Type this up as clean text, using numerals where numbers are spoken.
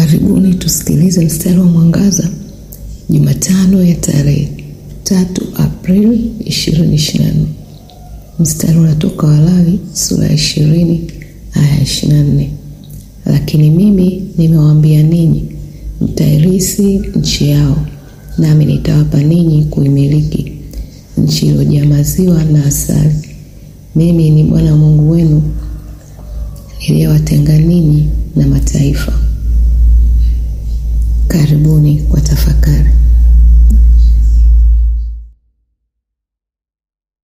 Karibuni tusikilize mstari wa mwangaza Jumatano ya tarehe 3 Aprili 2024. Mstari unatoka Walawi sura ya 20 aya 24. Lakini mimi nimewaambia ninyi, mtairithi nchi yao, nami nitawapa ninyi kuimiliki, nchi iliyojaa maziwa na asali. Mimi ni Bwana Mungu wenu, niliyewatenga ninyi na mataifa.